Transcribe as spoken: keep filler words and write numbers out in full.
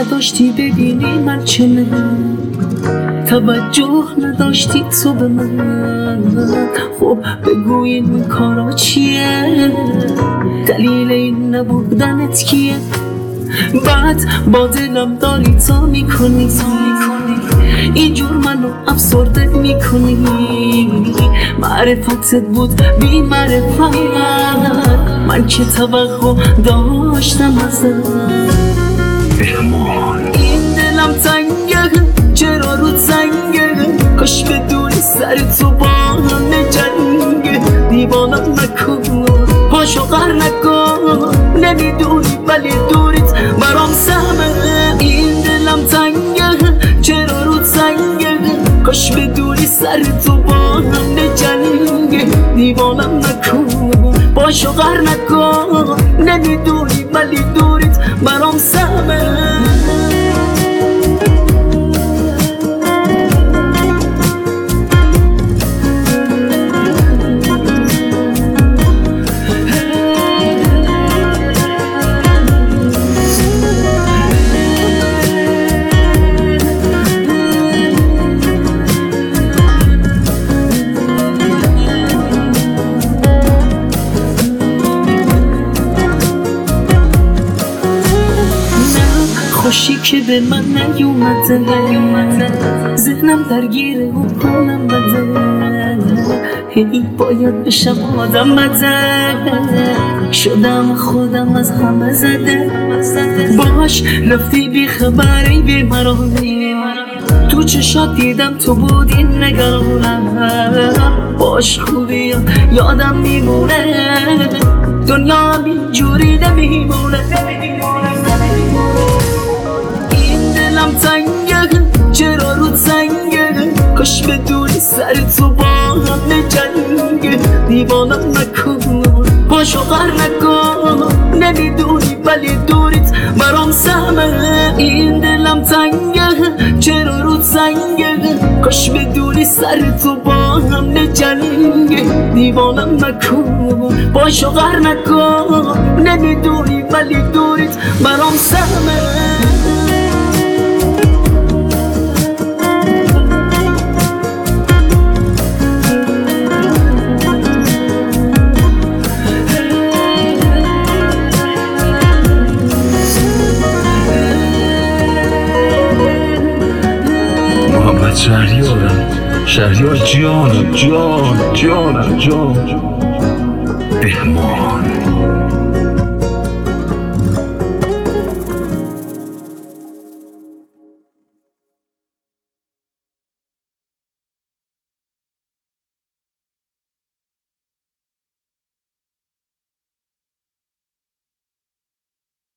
نداشتی ببینی من چنه، توجه نداشتی تو به من. خب بگو این کارا چیه؟ دلیل این نبودنت کیه؟ بعد با دلم داری تا میکنی، اینجور منو افسرده میکنی. معرفتت بود بی معرفت، من که توقع داشتم ازت. این دلم تنگه، چرا رو تنگه؟ کاش بدونی سر تو با همه جنگه. دیوانم نکن، پاشو غر نکن، نمیدونی ولی دوریت برام سهمه. این دلم تنگه، چرا رو تنگه؟ کاش بدونی سر تو با همه جنگه. دیوانم نکن، پاشو غر نکن، نمیدونی ولی دوریت برام سهمه. خوشی که به من نیومده، ذهنم درگیره و حالم بده. هی باید بشم آدم بده، شدم خودم از همه زده. باش رفتی بی خبری بی مرانی، تو چشات دیدم تو بودی نگرانم. باش خوبی یادم میمونه، دنیا اینجوری نمیمونه. دلم تنگه، چرا رو تنگه؟ کاش بدونی سر تو با همه جنگه. دیوانم نکن، پاشو غر نکن، نمیدونی ولی دوریت برام سهمه. این دلم تنگه، چرا رو تنگه؟ کاش بدونی سر تو با همه جنگه. دیوانم نکن، پاشو غر نکن، نمیدونی ولی دوریت برام سهمه. شهریارم، شهریار جانم، جان جانم، جان بهمان.